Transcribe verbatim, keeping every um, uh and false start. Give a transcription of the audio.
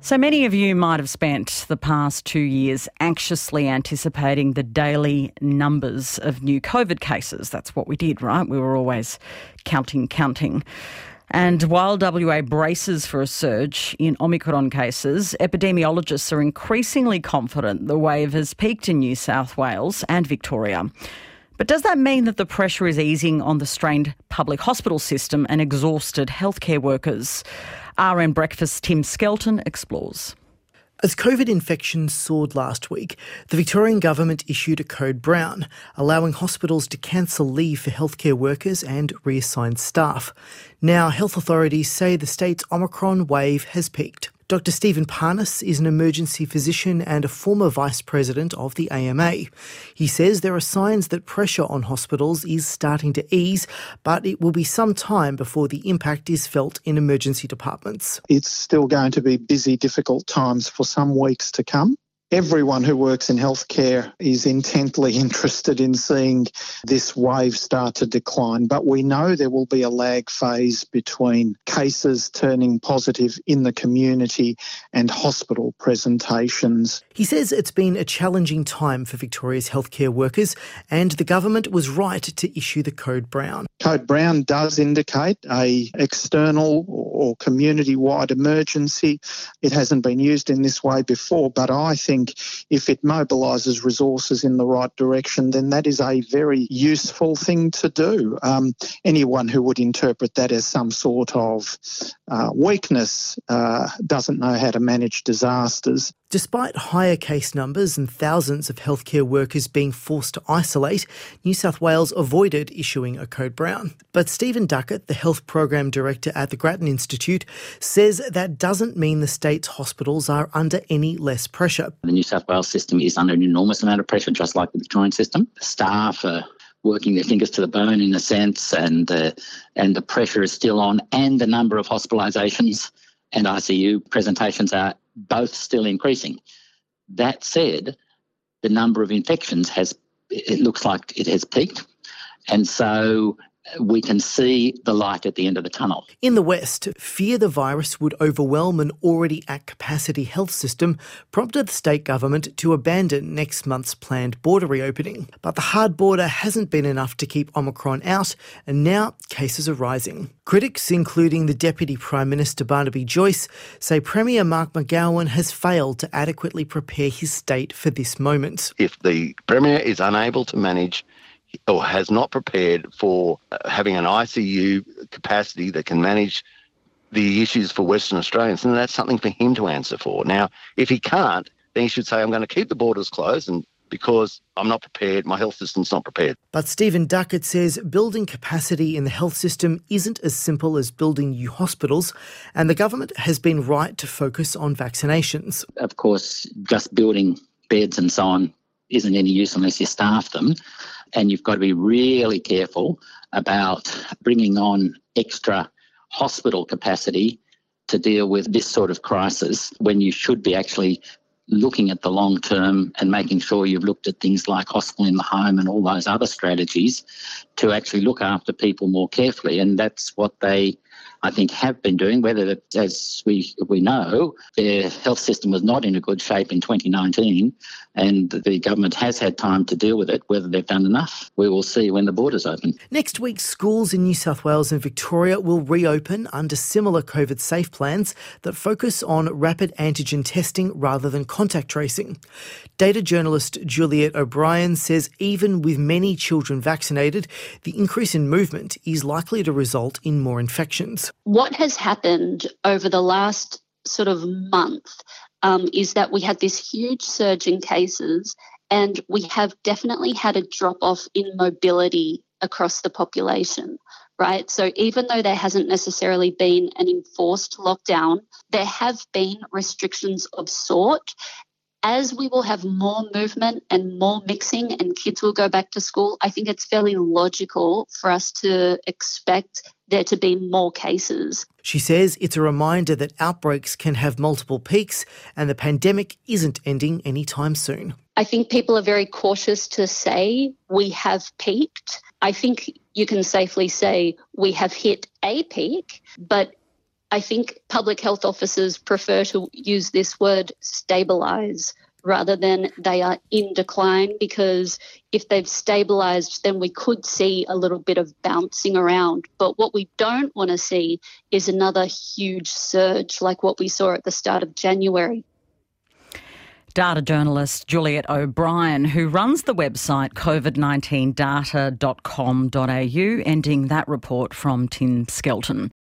So many of you might have spent the past two years anxiously anticipating the daily numbers of new COVID cases. That's what we did, right? We were always counting, counting. And while W A braces for a surge in Omicron cases, epidemiologists are increasingly confident the wave has peaked in New South Wales and Victoria. But does that mean that the pressure is easing on the strained public hospital system and exhausted healthcare workers? R N Breakfast's Tim Skelton explores. As COVID infections soared last week, the Victorian Government issued a Code Brown, allowing hospitals to cancel leave for healthcare workers and reassign staff. Now, health authorities say the state's Omicron wave has peaked. Doctor Stephen Parnas is an emergency physician and a former vice president of the A M A. He says there are signs that pressure on hospitals is starting to ease, but it will be some time before the impact is felt in emergency departments. It's still going to be busy, difficult times for some weeks to come. Everyone who works in healthcare is intently interested in seeing this wave start to decline, but we know there will be a lag phase between cases turning positive in the community and hospital presentations. He says it's been a challenging time for Victoria's healthcare workers, and the government was right to issue the Code Brown. Code Brown does indicate a external or community-wide emergency. It hasn't been used in this way before, but I think if it mobilises resources in the right direction, then that is a very useful thing to do. Um, anyone who would interpret that as some sort of uh, weakness uh, doesn't know how to manage disasters. Despite higher case numbers and thousands of healthcare workers being forced to isolate, New South Wales avoided issuing a Code Brown. But Stephen Duckett, the Health Program Director at the Grattan Institute, says that doesn't mean the state's hospitals are under any less pressure. The New South Wales system is under an enormous amount of pressure, just like the Victorian system. The staff are working their fingers to the bone in a sense, and, uh, and the pressure is still on, and the number of hospitalisations and I C U presentations are both still increasing. That said, the number of infections has, it looks like it has peaked. And so we can see the light at the end of the tunnel. In the West, fear the virus would overwhelm an already at capacity health system prompted the state government to abandon next month's planned border reopening. But the hard border hasn't been enough to keep Omicron out, and now cases are rising. Critics, including the Deputy Prime Minister Barnaby Joyce, say Premier Mark McGowan has failed to adequately prepare his state for this moment. If the Premier is unable to manage or has not prepared for having an I C U capacity that can manage the issues for Western Australians, then that's something for him to answer for. Now, if he can't, then he should say, I'm going to keep the borders closed, and because I'm not prepared, my health system's not prepared. But Stephen Duckett says building capacity in the health system isn't as simple as building new hospitals, and the government has been right to focus on vaccinations. Of course, just building beds and so on isn't any use unless you staff them. And you've got to be really careful about bringing on extra hospital capacity to deal with this sort of crisis when you should be actually looking at the long term and making sure you've looked at things like hospital in the home and all those other strategies to actually look after people more carefully. And that's what they, I think, have been doing, whether, as we we know, their health system was not in a good shape in twenty nineteen, and the government has had time to deal with it. Whether they've done enough, we will see when the borders open. Next week, schools in New South Wales and Victoria will reopen under similar COVID-safe plans that focus on rapid antigen testing rather than contact tracing. Data journalist Juliet O'Brien says even with many children vaccinated, the increase in movement is likely to result in more infections. What has happened over the last sort of month um, is that we had this huge surge in cases, and we have definitely had a drop-off in mobility across the population, right? So even though there hasn't necessarily been an enforced lockdown, there have been restrictions of sort. As we will have more movement and more mixing and kids will go back to school, I think it's fairly logical for us to expect there to be more cases. She says it's a reminder that outbreaks can have multiple peaks and the pandemic isn't ending anytime soon. I think people are very cautious to say we have peaked. I think you can safely say we have hit a peak, but I think public health officers prefer to use this word stabilise rather than they are in decline, because if they've stabilised, then we could see a little bit of bouncing around. But what we don't want to see is another huge surge like what we saw at the start of January. Data journalist Juliet O'Brien, who runs the website covid nineteen data dot com dot a u, ending that report from Tim Skelton.